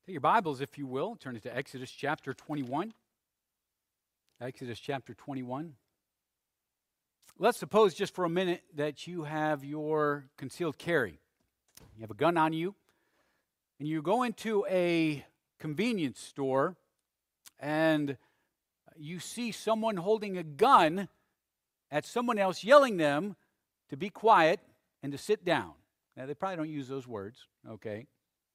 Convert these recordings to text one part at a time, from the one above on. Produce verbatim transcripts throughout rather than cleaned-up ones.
Take your Bibles, if you will, turn it to Exodus chapter twenty-one. Exodus chapter twenty-one. Let's suppose just for a minute that you have your concealed carry. You have a gun on you, and you go into a convenience store, and you see someone holding a gun at someone else, yelling them to be quiet and to sit down. Now, they probably don't use those words, okay?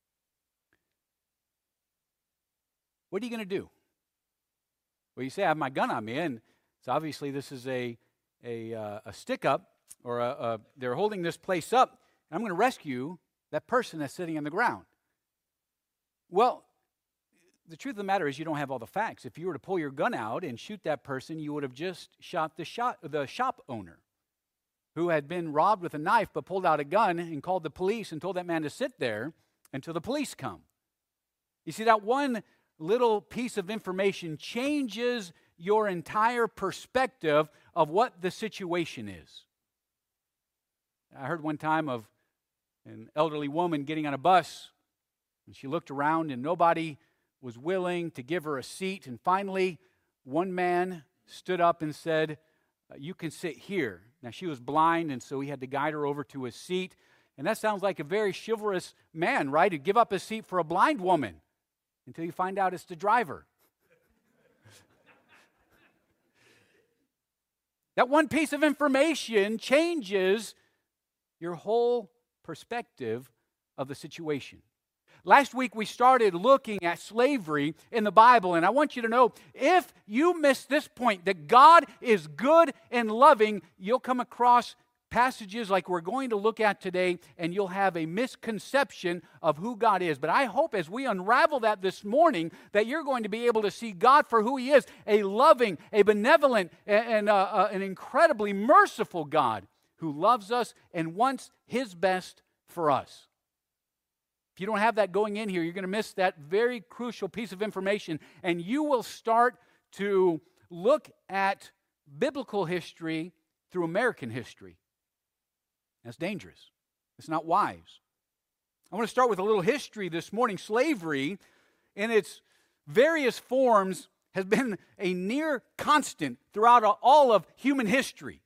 What are you going to do? Well, you say, I have my gun on me, and so obviously this is a a, uh, a stick-up, or a, a, they're holding this place up, and I'm going to rescue that person that's sitting on the ground. Well, the truth of the matter is you don't have all the facts. If you were to pull your gun out and shoot that person, you would have just shot the, shot, the shop owner who had been robbed with a knife but pulled out a gun and called the police and told that man to sit there until the police come. You see, that one little piece of information changes your entire perspective of what the situation is. I heard one time of an elderly woman getting on a bus, and she looked around and nobody was willing to give her a seat, and finally one man stood up and said, you can sit here. Now, she was blind, and so he had to guide her over to a seat, and that sounds like a very chivalrous man, right? He'd give up his seat for a blind woman until you find out it's the driver. That one piece of information changes your whole perspective of the situation. Last week we started looking at slavery in the Bible, and I want you to know, if you miss this point, that God is good and loving, you'll come across passages like we're going to look at today, and you'll have a misconception of who God is. But I hope as we unravel that this morning, that you're going to be able to see God for who He is, a loving, a benevolent, and uh, uh, an incredibly merciful God who loves us and wants His best for us. If you don't have that going in here, you're going to miss that very crucial piece of information, and you will start to look at biblical history through American history. That's dangerous. It's not wise. I want to start with a little history this morning. Slavery, in its various forms, has been a near constant throughout all of human history.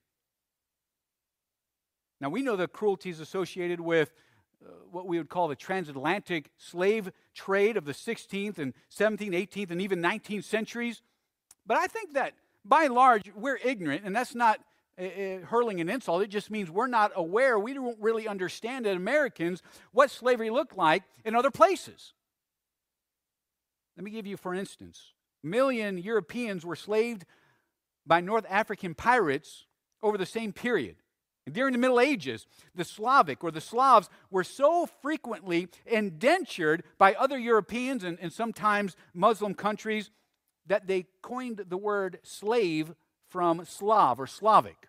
Now, we know the cruelties associated with uh, what we would call the transatlantic slave trade of the sixteenth and seventeenth, eighteenth, and even nineteenth centuries. But I think that, by and large, we're ignorant, and that's not Uh, hurling an insult. It just means we're not aware, we don't really understand as Americans what slavery looked like in other places. Let me give you, for instance, a million Europeans were slaved by North African pirates over the same period. And during the Middle Ages, the Slavic or the Slavs were so frequently indentured by other Europeans and, and sometimes Muslim countries that they coined the word slave from Slav or Slavic.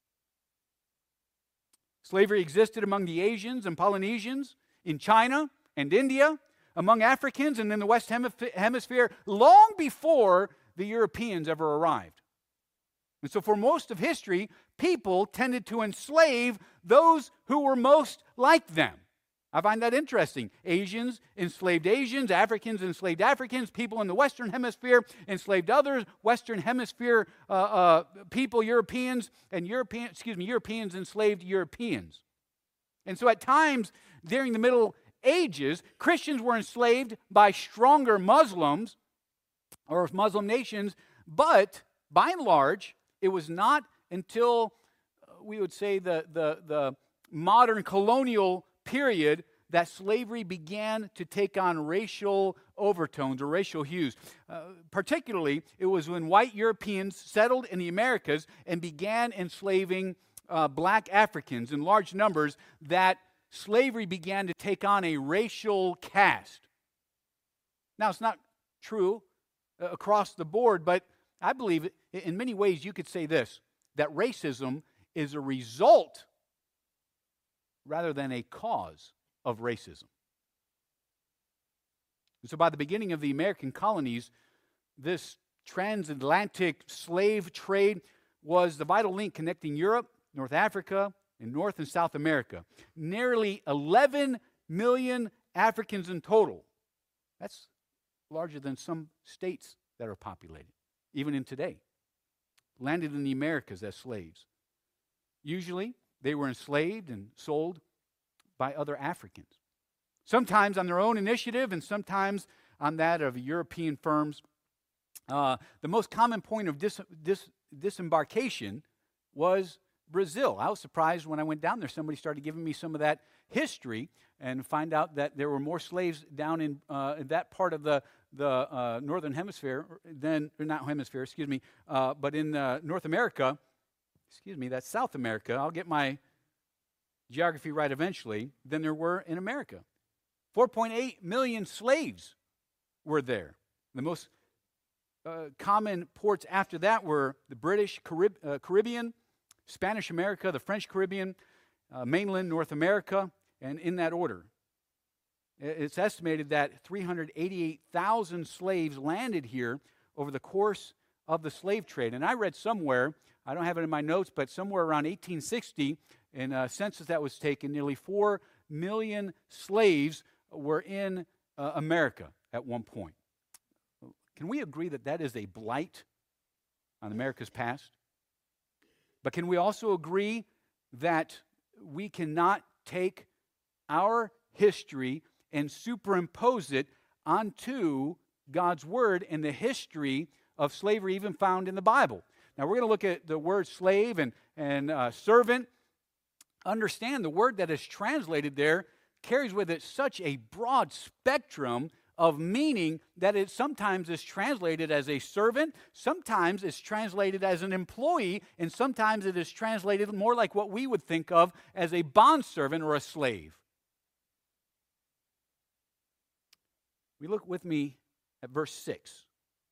Slavery existed among the Asians and Polynesians, in China and India, among Africans and in the West Hemisphere, long before the Europeans ever arrived. And so for most of history, people tended to enslave those who were most like them. I find that interesting. Asians enslaved Asians, Africans enslaved Africans, people in the Western Hemisphere enslaved others, Western Hemisphere uh, uh, people, Europeans, and European, excuse me, Europeans enslaved Europeans. And so at times during the Middle Ages, Christians were enslaved by stronger Muslims or Muslim nations, but by and large, it was not until uh, we would say the, the, the modern colonial period that slavery began to take on racial overtones or racial hues. Uh, particularly, it was when white Europeans settled in the Americas and began enslaving uh, black Africans in large numbers that slavery began to take on a racial cast. Now, it's not true uh, across the board, but I believe in many ways you could say this, that racism is a result rather than a cause of racism. And so by the beginning of the American colonies, this transatlantic slave trade was the vital link connecting Europe, North Africa, and North and South America. Nearly eleven million Africans in total That's larger than some states that are populated, even in today. Landed in the Americas as slaves. Usually, they were enslaved and sold by other Africans, sometimes on their own initiative and sometimes on that of European firms. Uh, the most common point of dis- dis- disembarkation was Brazil. I was surprised when I went down there. Somebody started giving me some of that history and find out that there were more slaves down in, uh, in that part of the, the uh, northern hemisphere than, or not hemisphere, excuse me, uh, but in uh, North America, excuse me, that's South America. I'll get my geography right eventually, than there were in America. four point eight million slaves were there. The most uh, common ports after that were the British Carib- uh, Caribbean, Spanish America, the French Caribbean, uh, mainland North America, and in that order. It's estimated that three hundred eighty-eight thousand slaves landed here over the course of the slave trade. And I read somewhere, I don't have it in my notes, but somewhere around eighteen sixty, in a census that was taken, nearly four million slaves were in uh, America at one point. Can we agree that that is a blight on America's past? But can we also agree that we cannot take our history and superimpose it onto God's Word and the history of slavery even found in the Bible? Now, we're going to look at the word slave and, and uh, servant. Understand the word that is translated there carries with it such a broad spectrum of meaning that it sometimes is translated as a servant, sometimes it's translated as an employee, and sometimes it is translated more like what we would think of as a bondservant or a slave. We look with me at verse six.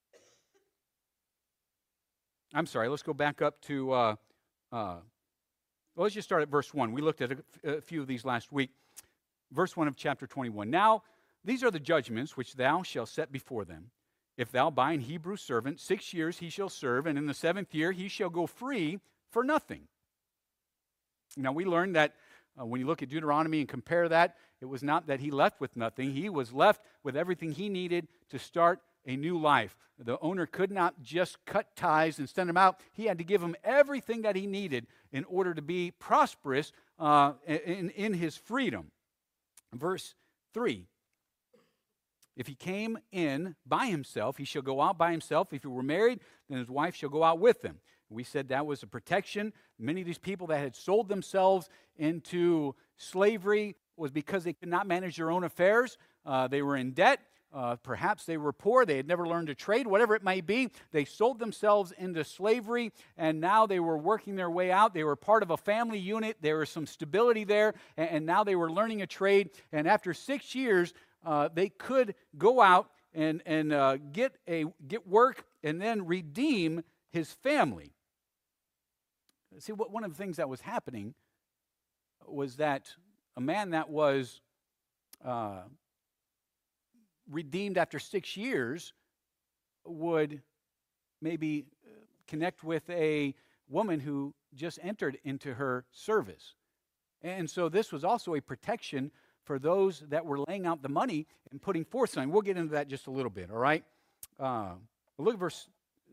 I'm sorry, let's go back up to, uh, uh, well, let's just start at verse one. We looked at a, a few of these last week. Verse one of chapter twenty-one. Now, these are the judgments which thou shalt set before them. If thou buy an Hebrew servant, six years he shall serve, and in the seventh year he shall go free for nothing. Now, we learned that uh, when you look at Deuteronomy and compare that, it was not that he left with nothing. He was left with everything he needed to start a new life. The owner could not just cut ties and send him out. He had to give him everything that he needed in order to be prosperous uh, in, in his freedom. Verse three. If he came in by himself, he shall go out by himself. If he were married, then his wife shall go out with him. We said that was a protection. Many of these people that had sold themselves into slavery was because they could not manage their own affairs. Uh, they were in debt. Uh, perhaps they were poor. They had never learned to trade, whatever it may be. They sold themselves into slavery, and now they were working their way out. They were part of a family unit. There was some stability there, and, and now they were learning a trade. And after six years, uh, they could go out and, and uh, get, a, get work and then redeem his family. See, what, one of the things that was happening was that a man that was uh, redeemed after six years would maybe connect with a woman who just entered into her service. And so this was also a protection for those that were laying out the money and putting forth something. We'll get into that just a little bit, all right? Uh, look at verse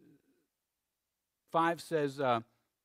five says, uh,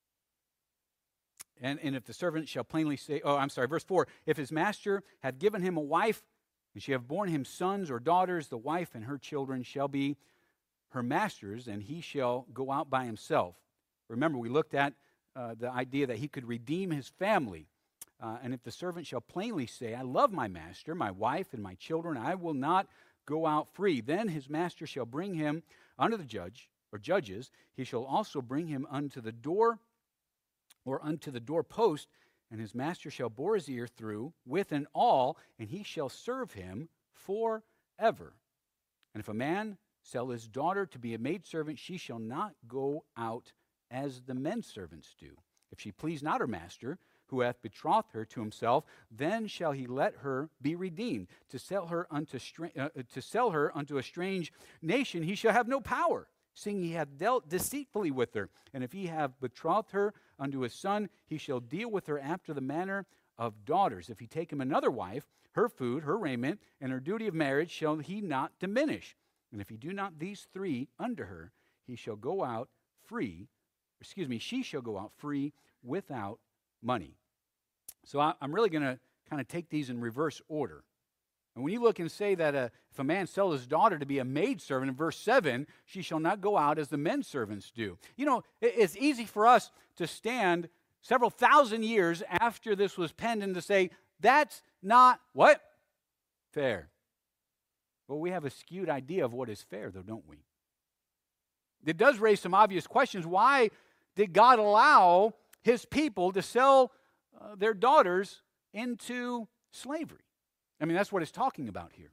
and, and if the servant shall plainly say, oh, I'm sorry, verse four, if his master have given him a wife, and she have borne him sons or daughters, the wife and her children shall be her master's, and he shall go out by himself. Remember, we looked at uh, the idea that he could redeem his family. Uh, and if the servant shall plainly say, I love my master, my wife, and my children, I will not go out free. Then his master shall bring him unto the judge, or judges. He shall also bring him unto the door, or unto the doorpost, and his master shall bore his ear through with and all, and he shall serve him forever. And if a man sell his daughter to be a maidservant, she shall not go out as the men servants do. If she please not her master, who hath betrothed her to himself, then shall he let her be redeemed. To sell her unto stra- uh, to sell her unto a strange nation, he shall have no power, seeing he hath dealt deceitfully with her. And if he have betrothed her unto his son, he shall deal with her after the manner of daughters. If he take him another wife, her food, her raiment, and her duty of marriage shall he not diminish. And if he do not these three unto her, he shall go out free, excuse me, she shall go out free without money. So I, I'm really going to kind of take these in reverse order. And when you look and say that uh, if a man sell his daughter to be a maidservant, in verse seven, she shall not go out as the men servants do. You know, it, it's easy for us to stand several thousand years after this was penned and to say, that's not what? Fair. Well, we have a skewed idea of what is fair, though, don't we? It does raise some obvious questions. Why did God allow his people to sell uh, their daughters into slavery? I mean, that's what it's talking about here.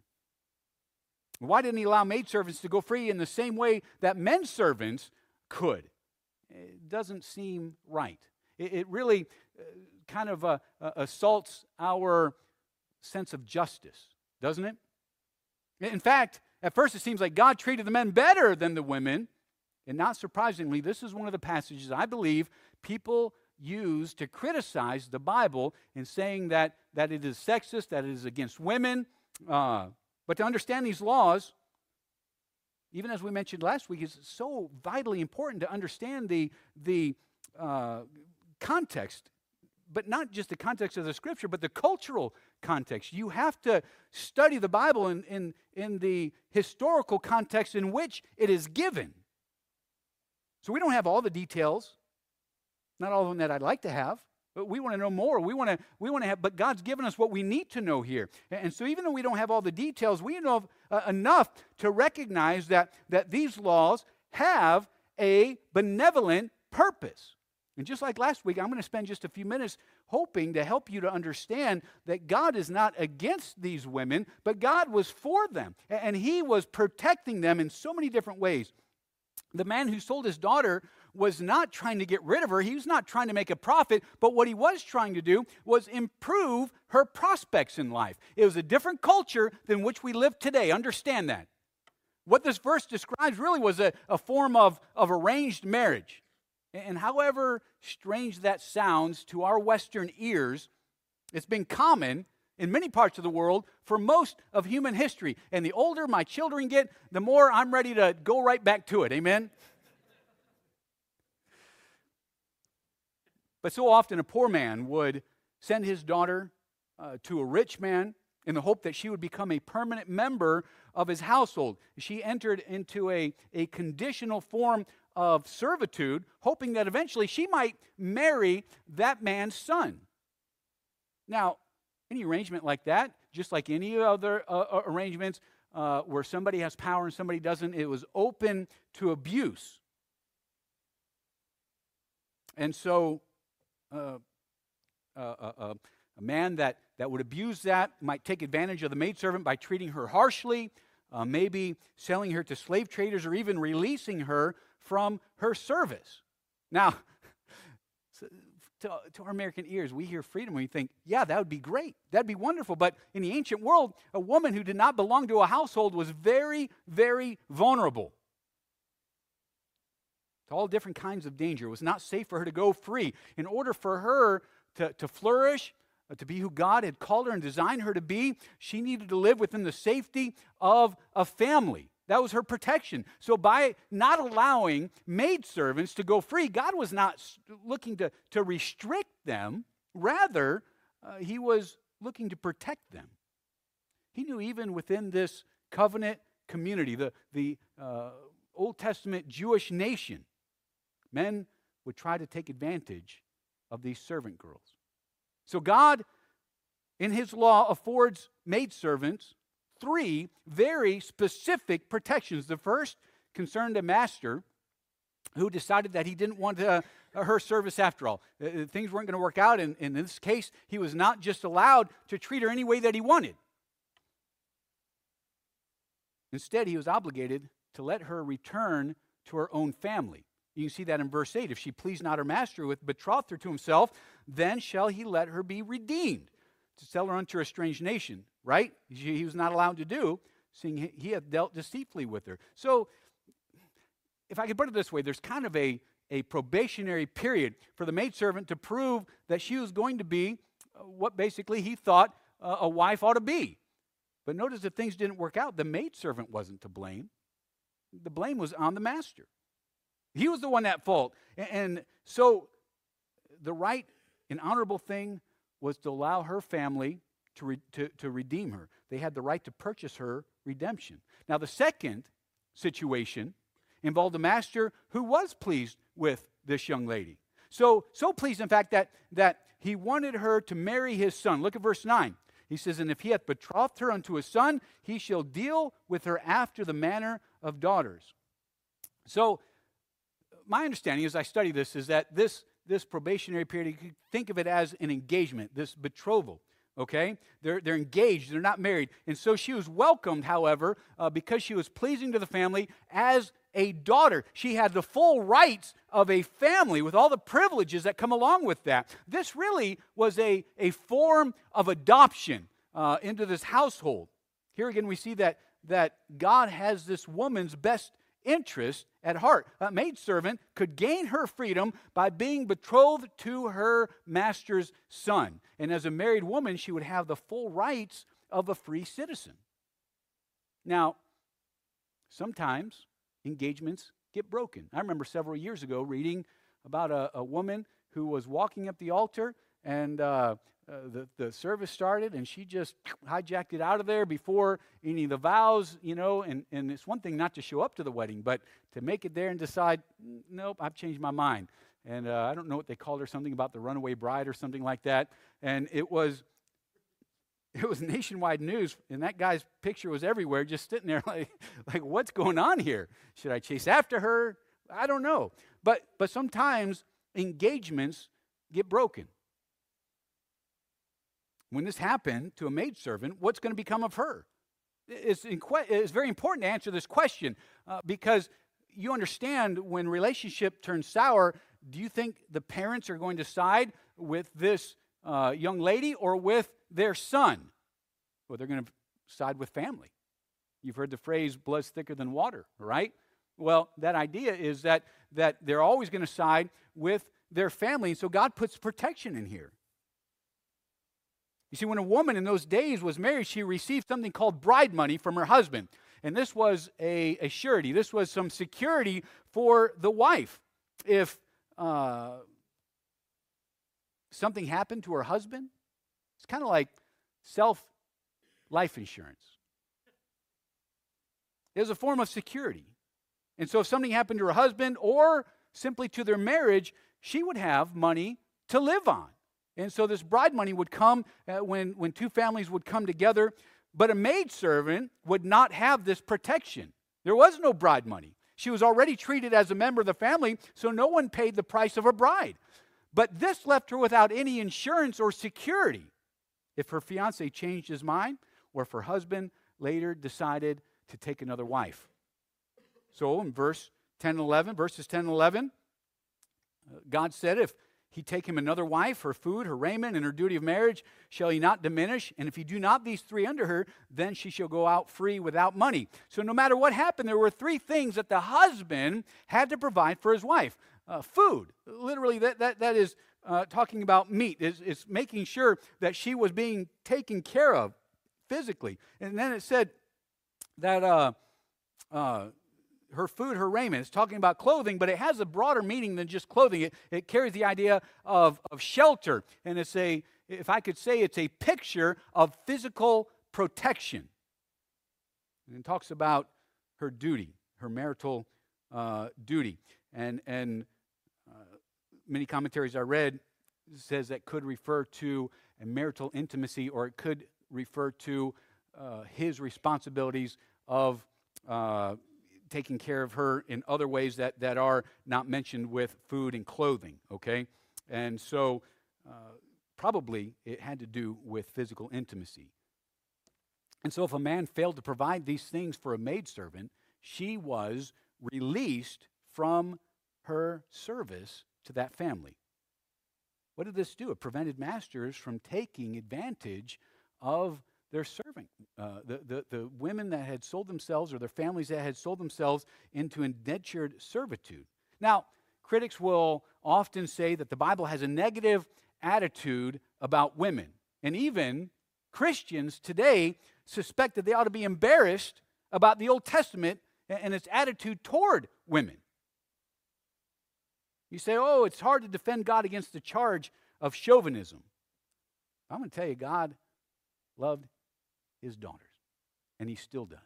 Why didn't he allow maidservants to go free in the same way that men servants could? It doesn't seem right. It, it really uh, kind of uh, uh, assaults our sense of justice, doesn't it? In fact, at first it seems like God treated the men better than the women. And not surprisingly, this is one of the passages I believe people use to criticize the Bible in saying that, that it is sexist, that it is against women. Uh, but to understand these laws, even as we mentioned last week, is so vitally important to understand the, the uh, context, but not just the context of the Scripture, but the cultural context. You have to study the Bible in, in, in the historical context in which it is given. So we don't have all the details, not all of them that I'd like to have, but we want to know more. We want to we want to have, but God's given us what we need to know here. And so even though we don't have all the details, we know uh, enough to recognize that, that these laws have a benevolent purpose. And just like last week, I'm going to spend just a few minutes hoping to help you to understand that God is not against these women, but God was for them. And he was protecting them in so many different ways. The man who sold his daughter was not trying to get rid of her. He was not trying to make a profit, but what he was trying to do was improve her prospects in life. It was a different culture than which we live today. Understand that. What this verse describes really was a, a form of, of arranged marriage. And however strange that sounds to our Western ears, it's been common in many parts of the world for most of human history. And the older my children get, the more I'm ready to go right back to it. Amen? But so often a poor man would send his daughter uh, to a rich man in the hope that she would become a permanent member of his household. She entered into a, a conditional form of servitude, hoping that eventually she might marry that man's son. Now, any arrangement like that, just like any other uh, arrangements uh, where somebody has power and somebody doesn't, it was open to abuse. And so uh, uh, uh, uh, a man that, that would abuse that might take advantage of the maidservant by treating her harshly, uh, maybe selling her to slave traders or even releasing her from her service. Now, To, to our American ears, we hear freedom and we think, yeah, that would be great. That'd be wonderful. But in the ancient world, a woman who did not belong to a household was very, very vulnerable to all different kinds of danger. It was not safe for her to go free. In order for her to, to flourish, uh, to be who God had called her and designed her to be, she needed to live within the safety of a family. That was her protection. So by not allowing maidservants to go free, God was not looking to, to restrict them. Rather, uh, he was looking to protect them. He knew even within this covenant community, the, the uh, Old Testament Jewish nation, men would try to take advantage of these servant girls. So God, in his law, affords maidservants three very specific protections. The first concerned a master who decided that he didn't want uh, her service after all. Uh, things weren't going to work out. And in this case, he was not just allowed to treat her any way that he wanted. Instead, he was obligated to let her return to her own family. You can see that in verse eight. If she pleased not her master with betrothed her to himself, then shall he let her be redeemed, to sell her unto a strange nation. Right? He was not allowed to do, seeing he had dealt deceitfully with her. So, if I could put it this way, there's kind of a, a probationary period for the maidservant to prove that she was going to be what basically he thought uh, a wife ought to be. But notice if things didn't work out, the maidservant wasn't to blame. The blame was on the master. He was the one at fault. And, and so the right and honorable thing was to allow her family to, re, to, to redeem her. They had the right to purchase her redemption. Now, the second situation involved a master who was pleased with this young lady. So, so pleased, in fact, that, that he wanted her to marry his son. Look at verse nine. He says, and if he hath betrothed her unto a son, he shall deal with her after the manner of daughters. So, my understanding as I study this is that this, this probationary period, you could think of it as an engagement, this betrothal. Okay? They're, they're engaged, they're not married. And so she was welcomed, however, uh, because she was pleasing to the family as a daughter. She had the full rights of a family with all the privileges that come along with that. This really was a, a form of adoption uh, into this household. Here again we see that, that God has this woman's best interest at heart. A maidservant could gain her freedom by being betrothed to her master's son. And as a married woman, she would have the full rights of a free citizen. Now, sometimes engagements get broken. I remember several years ago reading about a, a woman who was walking up the altar, and uh, uh, the, the service started, and she just hijacked it out of there before any of the vows, you know, and, and it's one thing not to show up to the wedding, but to make it there and decide, nope, I've changed my mind. And uh, I don't know what they called her, something about the runaway bride or something like that. And it was It was nationwide news, and that guy's picture was everywhere, just sitting there like, like, what's going on here? Should I chase after her? I don't know. But but sometimes engagements get broken. When this happened to a maidservant, what's going to become of her? It's, inque- it's very important to answer this question uh, because you understand when relationship turns sour, do you think the parents are going to side with this uh, young lady or with their son? Well, they're going to side with family. You've heard the phrase, blood's thicker than water, right? Well, that idea is that, that they're always going to side with their family, and so God puts protection in here. You see, when a woman in those days was married, she received something called bride money from her husband. And this was a, a surety. This was some security for the wife. If uh, something happened to her husband, it's kind of like self-life insurance. It was a form of security. And so if something happened to her husband or simply to their marriage, she would have money to live on. And so this bride money would come uh, when, when two families would come together, but a maidservant would not have this protection. There was no bride money. She was already treated as a member of the family, so no one paid the price of a bride. But this left her without any insurance or security if her fiancé changed his mind or if her husband later decided to take another wife. So in verse ten and eleven, verses ten and eleven, uh, God said, if he take him another wife, her food, her raiment, and her duty of marriage shall he not diminish. And if he do not these three unto her, then she shall go out free without money. So no matter what happened, there were three things that the husband had to provide for his wife. Uh, food, literally that, that, that is uh, talking about meat, is, is making sure that she was being taken care of physically. And then it said that uh, uh, her food, her raiment. It's talking about clothing, but it has a broader meaning than just clothing. It, it carries the idea of, of shelter. And it's a, if I could say, it's a picture of physical protection. And it talks about her duty, her marital uh, duty. And, and uh, many commentaries I read says that could refer to a marital intimacy, or it could refer to uh, his responsibilities of uh, taking care of her in other ways that, that are not mentioned with food and clothing, okay? And so uh, probably it had to do with physical intimacy. And so if a man failed to provide these things for a maidservant, she was released from her service to that family. What did this do? It prevented masters from taking advantage of their servant, uh, the, the, the women that had sold themselves, or their families that had sold themselves into indentured servitude. Now, critics will often say that the Bible has a negative attitude about women. And even Christians today suspect that they ought to be embarrassed about the Old Testament and its attitude toward women. You say, oh, it's hard to defend God against the charge of chauvinism. I'm going to tell you, God loved his daughters, and he still does.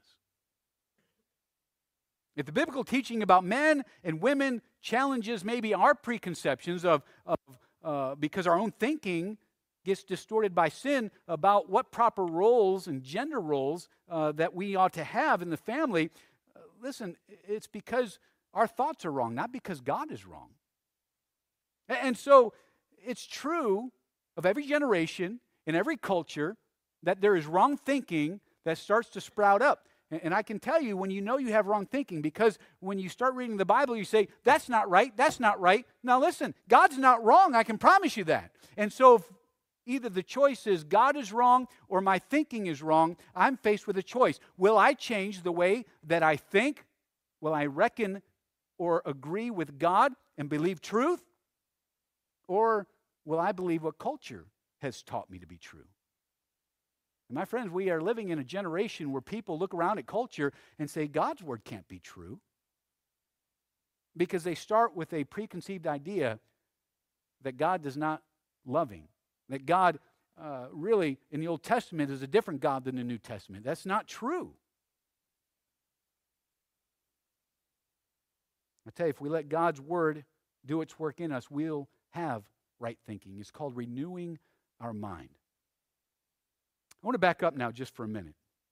If the biblical teaching about men and women challenges maybe our preconceptions of, of uh, because our own thinking gets distorted by sin about what proper roles and gender roles uh, that we ought to have in the family, uh, listen, it's because our thoughts are wrong, not because God is wrong. And so it's true of every generation, in every culture, that there is wrong thinking that starts to sprout up. And I can tell you when you know you have wrong thinking, because when you start reading the Bible, you say, that's not right, that's not right. Now listen, God's not wrong, I can promise you that. And so if either the choice is God is wrong or my thinking is wrong, I'm faced with a choice. Will I change the way that I think? Will I reckon or agree with God and believe truth? Or will I believe what culture has taught me to be true? And my friends, we are living in a generation where people look around at culture and say, God's word can't be true. Because they start with a preconceived idea that God is not loving. That God uh, really, in the Old Testament, is a different God than the New Testament. That's not true. I tell you, if we let God's word do its work in us, we'll have right thinking. It's called renewing our mind. I want to back up now just for a minute.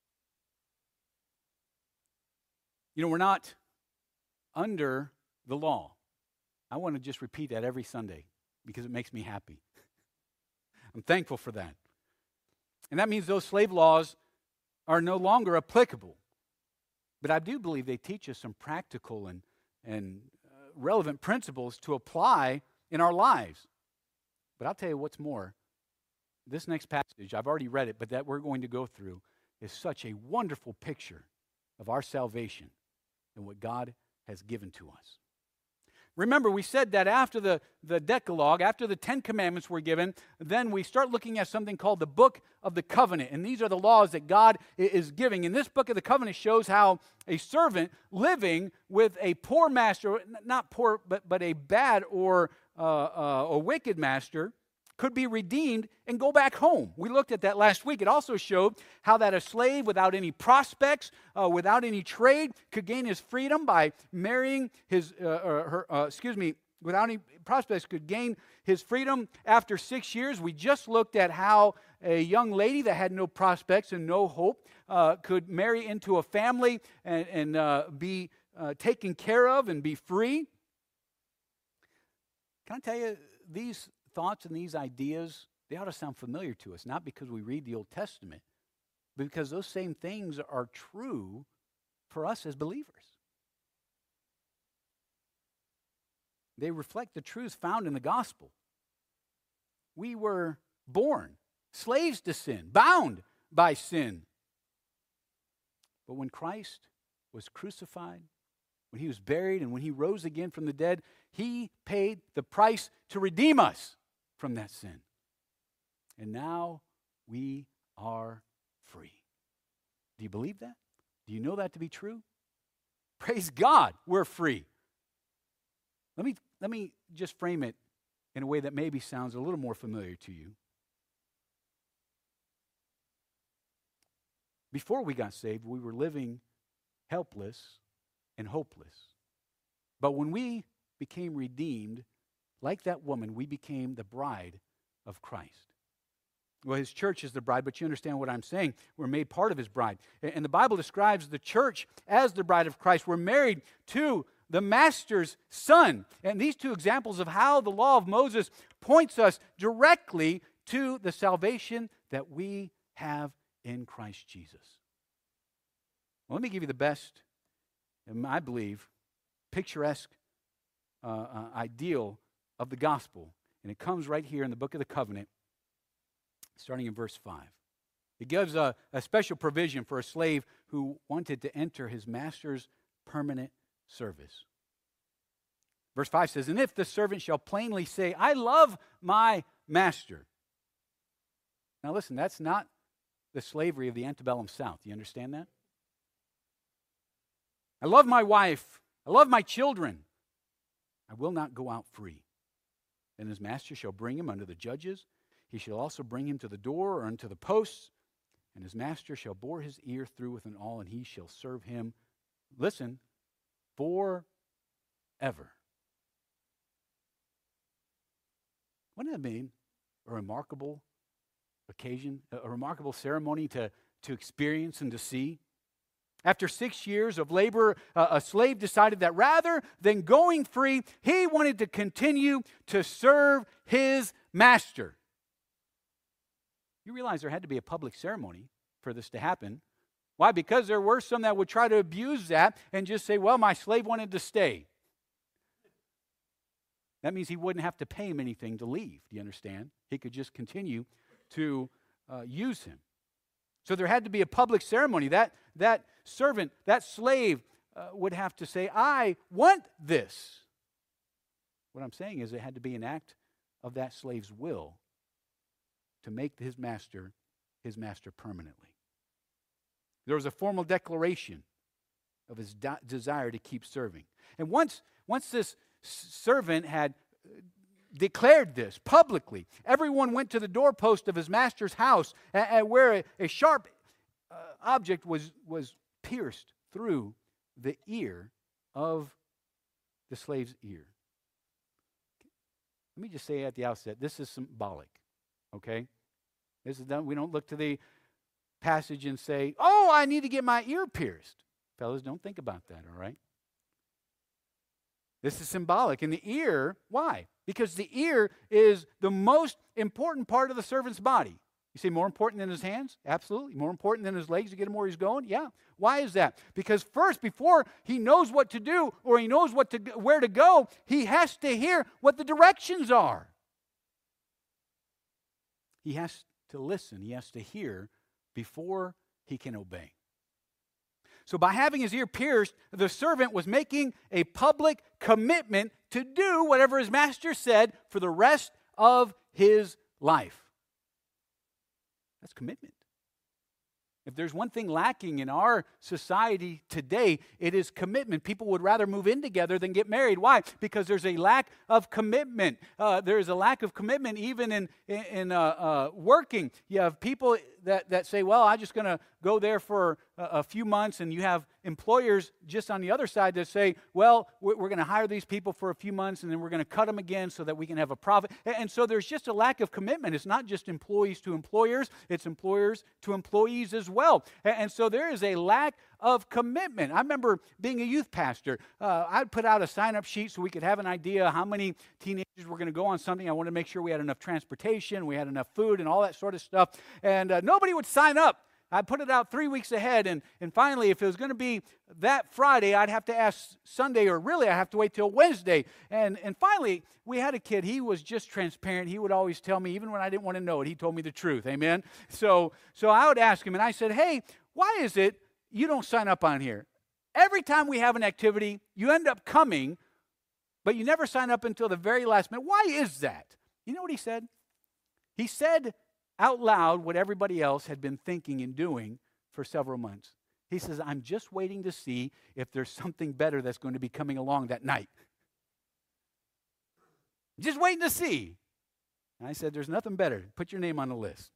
You know, we're not under the law. I want to just repeat that every Sunday because it makes me happy. I'm thankful for that. And that means those slave laws are no longer applicable. But I do believe they teach us some practical and, and uh, relevant principles to apply in our lives. But I'll tell you what's more. This next passage, I've already read it, but that we're going to go through is such a wonderful picture of our salvation and what God has given to us. Remember, we said that after the, the Decalogue, after the Ten Commandments were given, then we start looking at something called the Book of the Covenant. And these are the laws that God is giving. And this Book of the Covenant shows how a servant living with a poor master, not poor, but, but a bad or uh, uh, a wicked master, could be redeemed and go back home. We looked at that last week. It also showed how that a slave without any prospects, uh, without any trade, could gain his freedom by marrying his, uh, or her, uh, excuse me, without any prospects, could gain his freedom after six years. We just looked at how a young lady that had no prospects and no hope uh, could marry into a family and, and uh, be uh, taken care of and be free. Can I tell you, these thoughts and these ideas, they ought to sound familiar to us, not because we read the Old Testament, but because those same things are true for us as believers. They reflect the truths found in the gospel. We were born slaves to sin, bound by sin. But when Christ was crucified, when he was buried, and when he rose again from the dead, he paid the price to redeem us from that sin. And now we are free. Do you believe that? Do you know that to be true? Praise God, we're free. Let me, let me just frame it in a way that maybe sounds a little more familiar to you. Before we got saved, we were living helpless and hopeless. But when we became redeemed, like that woman, we became the bride of Christ. Well, his church is the bride, but you understand what I'm saying. We're made part of his bride. And the Bible describes the church as the bride of Christ. We're married to the master's son. And these two examples of how the law of Moses points us directly to the salvation that we have in Christ Jesus. Well, let me give you the best, I believe, picturesque uh, uh, ideal of the gospel. And it comes right here in the Book of the Covenant, starting in verse five. It gives a, a special provision for a slave who wanted to enter his master's permanent service. Verse five says, "And if the servant shall plainly say, I love my master, Now listen, that's not the slavery of the antebellum South. You understand that? I love my wife. I love my children. I will not go out free. Then his master shall bring him unto the judges. He shall also bring him to the door or unto the posts. And his master shall bore his ear through with an awl, and he shall serve him, listen, forever. Wouldn't that mean a remarkable occasion, a remarkable ceremony to, to experience and to see? After six years of labor, uh, a slave decided that rather than going free, he wanted to continue to serve his master. You realize there had to be a public ceremony for this to happen. Why? Because there were some that would try to abuse that and just say, well, my slave wanted to stay. That means he wouldn't have to pay him anything to leave. Do you understand? He could just continue to uh, use him. So there had to be a public ceremony. That, that servant, that slave uh, would have to say, I want this. What I'm saying is it had to be an act of that slave's will to make his master his master permanently. There was a formal declaration of his de- desire to keep serving. And once, once this servant had declared this publicly, everyone went to the doorpost of his master's house, and, and where a, a sharp uh, object was, was pierced through the ear of the slave's ear. Let me just say at the outset, this is symbolic, okay? This is done. We don't look to the passage and say, oh, I need to get my ear pierced. Fellas, don't think about that, all right? This is symbolic. And the ear, why? Because the ear is the most important part of the servant's body. You say more important than his hands? Absolutely. More important than his legs to get him where he's going? Yeah. Why is that? Because first, before he knows what to do or he knows what to, where to go, he has to hear what the directions are. He has to listen. He has to hear before he can obey. So by having his ear pierced, the servant was making a public commitment to do whatever his master said for the rest of his life. That's commitment. If there's one thing lacking in our society today, it is commitment. People would rather move in together than get married. Why? Because there's a lack of commitment. Uh, there's a lack of commitment even in, in, in uh, uh, working. You have people that, that say, well, I'm just going to go there for a, a few months, and you have employers just on the other side that say, well, we're, we're going to hire these people for a few months, and then we're going to cut them again so that we can have a profit. And, and so there's just a lack of commitment. It's not just employees to employers, it's employers to employees as well. And, and so there is a lack of commitment. I remember being a youth pastor. Uh, I'd put out a sign-up sheet so we could have an idea how many teenagers were going to go on something. I wanted to make sure we had enough transportation, we had enough food, and all that sort of stuff. And uh, nobody would sign up. I put it out three weeks ahead, and, and finally, if it was going to be that Friday, I'd have to ask Sunday, or really, I have to wait till Wednesday. And, and finally, we had a kid. He was just transparent. He would always tell me, even when I didn't want to know it, he told me the truth. Amen? So, so I would ask him, and I said, hey, why is it you don't sign up on here? Every time we have an activity, you end up coming, but you never sign up until the very last minute. Why is that? You know what he said? He said out loud what everybody else had been thinking and doing for several months. He says, I'm just waiting to see if there's something better that's going to be coming along that night. Just waiting to see. And I said, there's nothing better. Put your name on the list.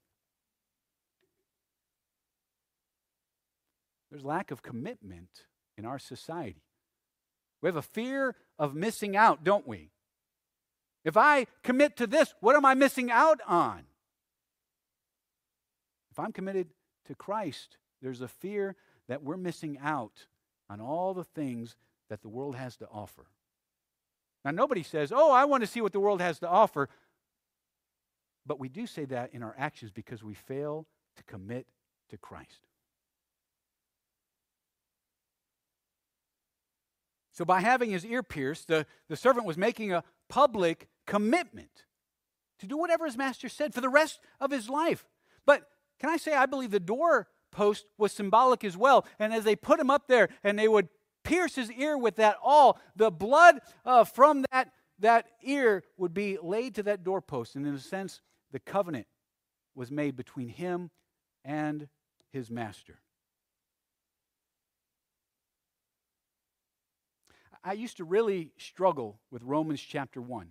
There's lack of commitment in our society. We have a fear of missing out, don't we? If I commit to this, what am I missing out on? If I'm committed to Christ, there's a fear that we're missing out on all the things that the world has to offer. Now, nobody says, oh, I want to see what the world has to offer. But we do say that in our actions because we fail to commit to Christ. So by having his ear pierced, the, the servant was making a public commitment to do whatever his master said for the rest of his life. But can I say, I believe the doorpost was symbolic as well. And as they put him up there and they would pierce his ear with that awl, the blood uh, from that, that ear would be laid to that doorpost. And in a sense, the covenant was made between him and his master. I used to really struggle with Romans chapter one.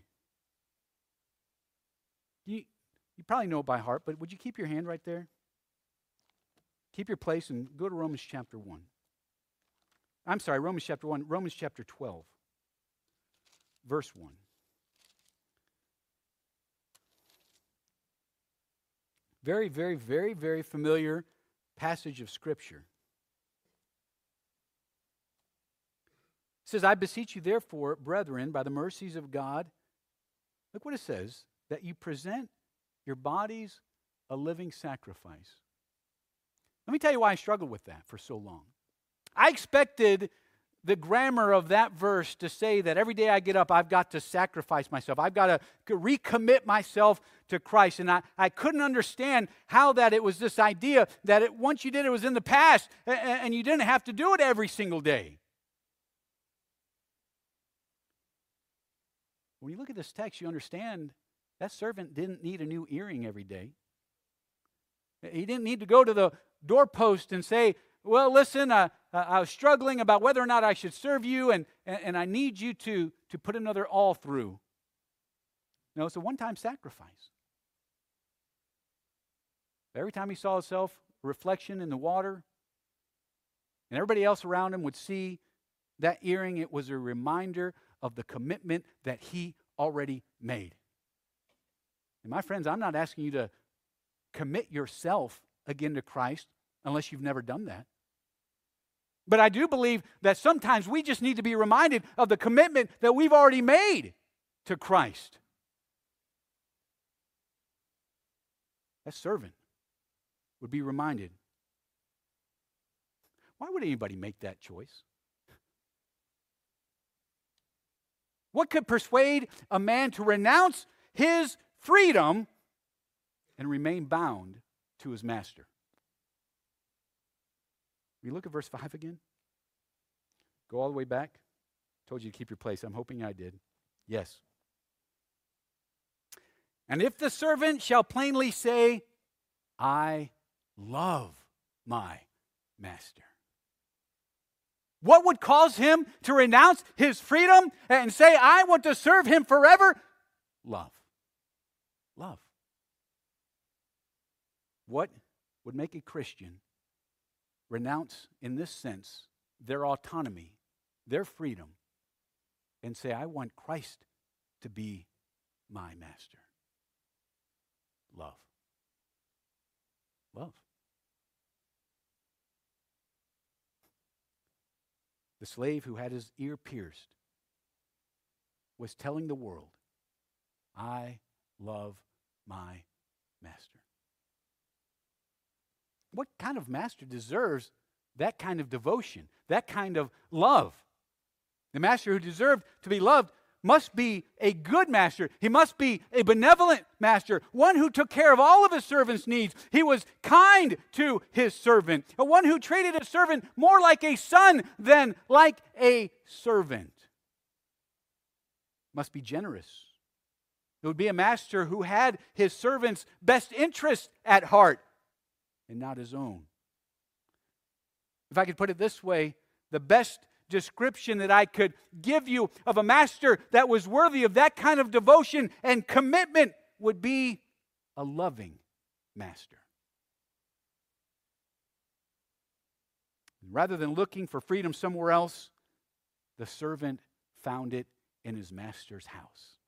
You, you probably know it by heart, but would you keep your hand right there? Keep your place and go to Romans chapter one. I'm sorry, Romans chapter one, Romans chapter twelve, verse one. Very, very, very, very familiar passage of Scripture. It says, I beseech you therefore, brethren, by the mercies of God, look what it says, that you present your bodies a living sacrifice. Let me tell you why I struggled with that for so long. I expected the grammar of that verse to say that every day I get up, I've got to sacrifice myself. I've got to recommit myself to Christ. And I, I couldn't understand how that it was this idea that it, once you did it, it was in the past, and, and you didn't have to do it every single day. When you look at this text, you understand that servant didn't need a new earring every day. He didn't need to go to the doorpost and say, well, listen, uh, uh, I was struggling about whether or not I should serve you, and, and, and I need you to, to put another all through. No, it's a one-time sacrifice. Every time he saw himself, a reflection in the water, and everybody else around him would see that earring, it was a reminder of the commitment that he already made. And my friends, I'm not asking you to commit yourself again to Christ unless you've never done that. But I do believe that sometimes we just need to be reminded of the commitment that we've already made to Christ. That servant would be reminded. Why would anybody make that choice? What could persuade a man to renounce his freedom and remain bound to his master? We look at verse five again. Go all the way back. Told you to keep your place. I'm hoping I did. Yes. And if the servant shall plainly say, I love my master. What would cause him to renounce his freedom and say, I want to serve him forever? Love. Love. What would make a Christian renounce, in this sense, their autonomy, their freedom, and say, I want Christ to be my master? Love. Love. The slave who had his ear pierced was telling the world, I love my master. What kind of master deserves that kind of devotion, that kind of love? The master who deserved to be loved must be a good master. He must be a benevolent master, one who took care of all of his servant's needs. He was kind to his servant, a one who treated his servant more like a son than like a servant. Must be generous. It would be a master who had his servant's best interest at heart and not his own. If I could put it this way, the best description that I could give you of a master that was worthy of that kind of devotion and commitment would be a loving master. Rather than looking for freedom somewhere else, the servant found it in his master's house.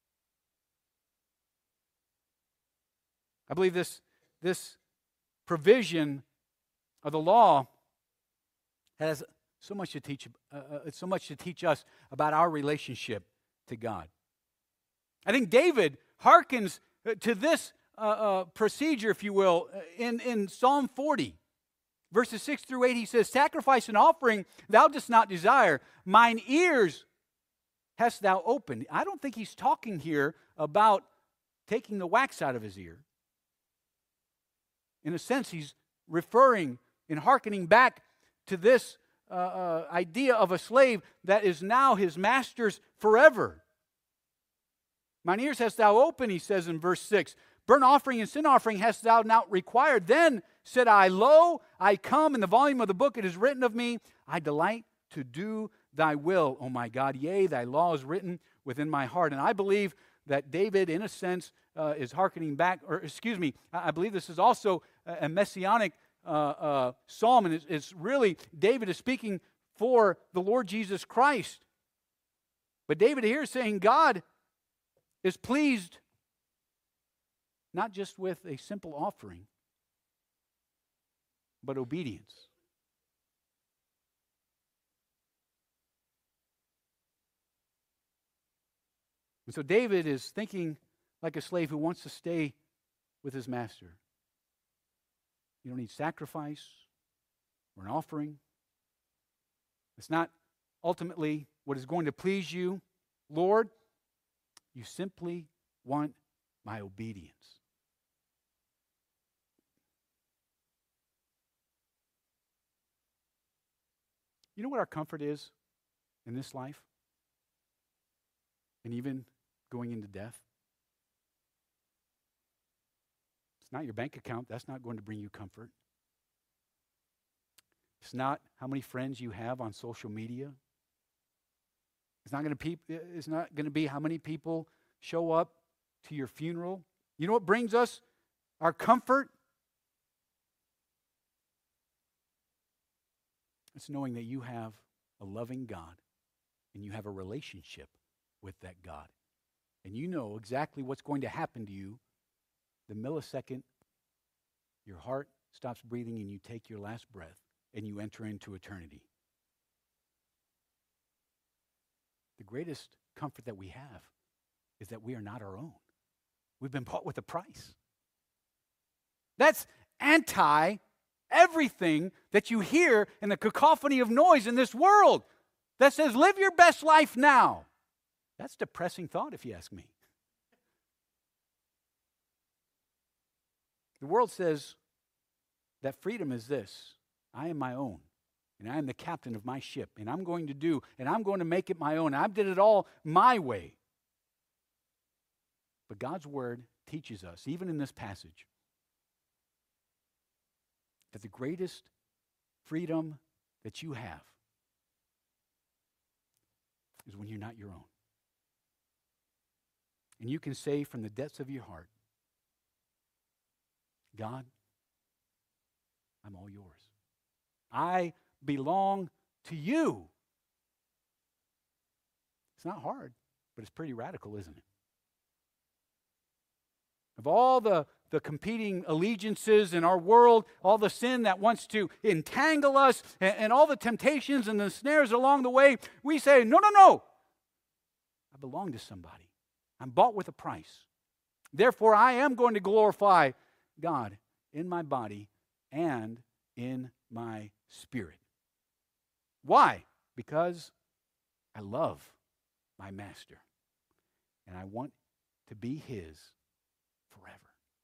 I believe this, this provision of the law has so much to teach, uh, uh, so much to teach us about our relationship to God. I think David hearkens to this uh, uh, procedure, if you will, in, in Psalm forty. Verses six through eight, he says, sacrifice and offering thou dost not desire. Mine ears hast thou opened. I don't think he's talking here about taking the wax out of his ear. In a sense, he's referring and hearkening back to this uh, uh, idea of a slave that is now his master's forever. Mine ears hast thou opened, he says in verse six. burnt offering and sin offering hast thou not required. Then said I, Lo, I come, in the volume of the book it is written of me, I delight to do thy will, O my God. Yea, thy law is written within my heart. And I believe that David, in a sense, uh, is hearkening back, or excuse me, I, I believe this is also a, a messianic uh, uh, psalm, and it's, it's really, David is speaking for the Lord Jesus Christ. But David here is saying God is pleased not just with a simple offering, but obedience. And so David is thinking like a slave who wants to stay with his master. You don't need sacrifice or an offering. It's not ultimately what is going to please you, Lord. You simply want my obedience. You know what our comfort is in this life? And even going into death? It's not your bank account. That's not going to bring you comfort. It's not how many friends you have on social media. It's not going to pe- it's not going to be how many people show up to your funeral. You know what brings us our comfort? It's knowing that you have a loving God and you have a relationship with that God. And you know exactly what's going to happen to you the millisecond your heart stops breathing and you take your last breath and you enter into eternity. The greatest comfort that we have is that we are not our own. We've been bought with a price. That's anti everything that you hear in the cacophony of noise in this world that says, live your best life now. That's a depressing thought, if you ask me. The world says that freedom is this: I am my own, and I am the captain of my ship, and I'm going to do, and I'm going to make it my own. I did it all my way. But God's word teaches us, even in this passage, that the greatest freedom that you have is when you're not your own. And you can say from the depths of your heart, God, I'm all yours. I belong to you. It's not hard, but it's pretty radical, isn't it? Of all the, the competing allegiances in our world, all the sin that wants to entangle us, and, and all the temptations and the snares along the way, we say, no, no, no. I belong to somebody. I'm bought with a price. Therefore, I am going to glorify God in my body and in my spirit. Why? Because I love my master, and I want to be his forever.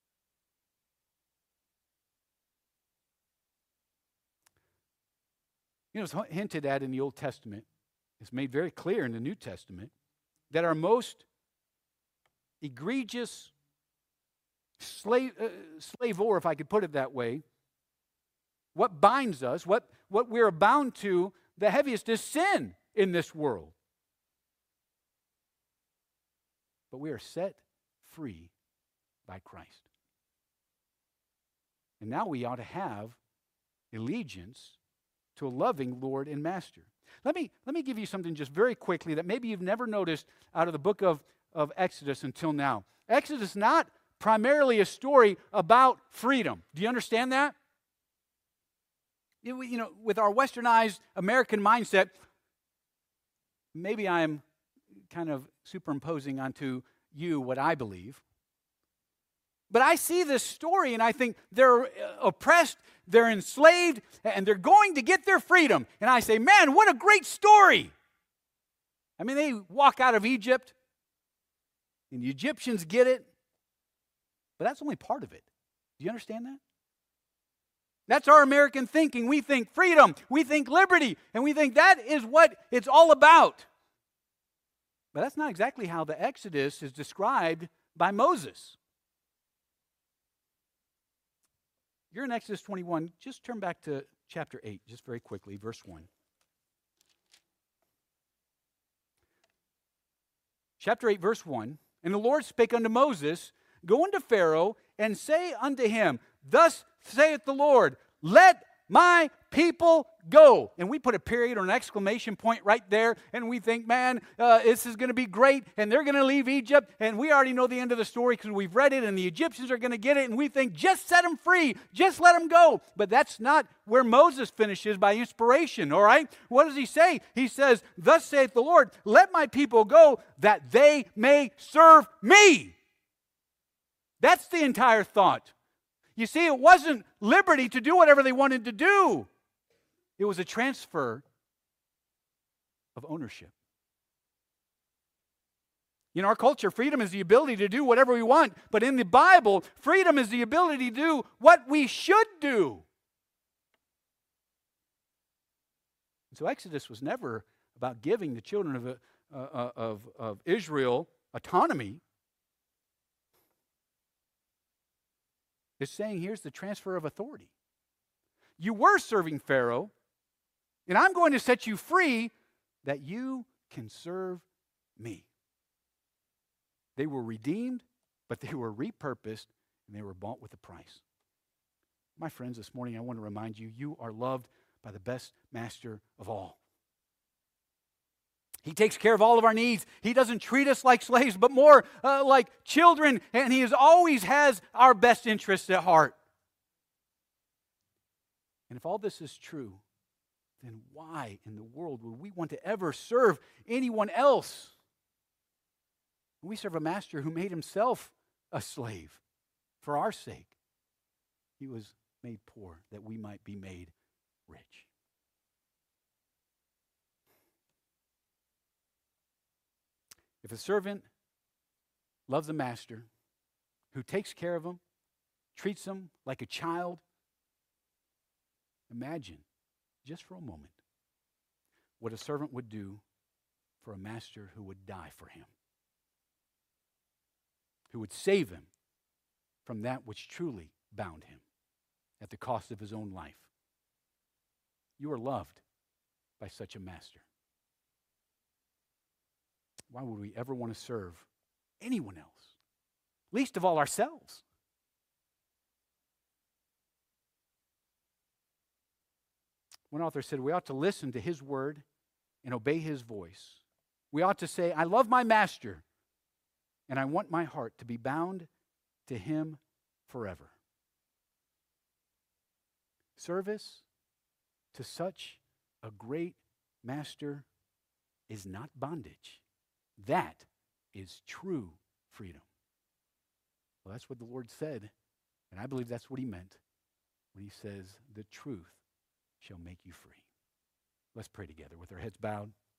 You know, it's hinted at in the Old Testament. It's made very clear in the New Testament that our most egregious slave, uh, slavor, if I could put it that way, what binds us, what, what we're bound to, the heaviest is sin in this world. But we are set free by Christ. And now we ought to have allegiance to a loving Lord and Master. Let me, let me give you something just very quickly that maybe you've never noticed out of the book of, of Exodus until now. Exodus is not primarily a story about freedom. Do you understand that? You, you know, with our westernized American mindset, maybe I'm kind of superimposing onto you what I believe. But I see this story and I think they're oppressed, they're enslaved, and they're going to get their freedom. And I say, man, what a great story. I mean, they walk out of Egypt, and the Egyptians get it. But that's only part of it. Do you understand that? That's our American thinking. We think freedom, we think liberty, and we think that is what it's all about. But that's not exactly how the Exodus is described by Moses. you're in Exodus twenty-one. Just turn back to chapter eight, just very quickly, verse one. Chapter eight, verse one. And the Lord spake unto Moses, Go unto Pharaoh, and say unto him, Thus saith the Lord, Let my people go. And we put a period or an exclamation point right there, and we think, man, uh, this is going to be great, and they're going to leave Egypt, and we already know the end of the story because we've read it, and the Egyptians are going to get it, and we think, just set them free, just let them go. But that's not where Moses finishes by inspiration, all right? What does he say? He says, Thus saith the Lord, Let my people go, that they may serve me. That's the entire thought. You see, it wasn't liberty to do whatever they wanted to do. It was a transfer of ownership. In our culture, freedom is the ability to do whatever we want. But in the Bible, freedom is the ability to do what we should do. And so Exodus was never about giving the children of, uh, of, of Israel autonomy. It's saying here's the transfer of authority. You were serving Pharaoh, and I'm going to set you free that you can serve me. They were redeemed, but they were repurposed, and they were bought with a price. My friends, this morning I want to remind you, you are loved by the best master of all. He takes care of all of our needs. He doesn't treat us like slaves, but more uh, like children, and He is always has our best interests at heart. And if all this is true, then why in the world would we want to ever serve anyone else? We serve a master who made Himself a slave for our sake. He was made poor that we might be made rich. If a servant loves a master who takes care of him, treats him like a child, imagine, just for a moment, what a servant would do for a master who would die for him, who would save him from that which truly bound him at the cost of his own life. You are loved by such a master. Why would we ever want to serve anyone else? Least of all ourselves. One author said we ought to listen to His word and obey His voice. We ought to say, I love my master, and I want my heart to be bound to him forever. Service to such a great master is not bondage. That is true freedom. Well, that's what the Lord said, and I believe that's what He meant when He says, the truth shall make you free. Let's pray together with our heads bowed.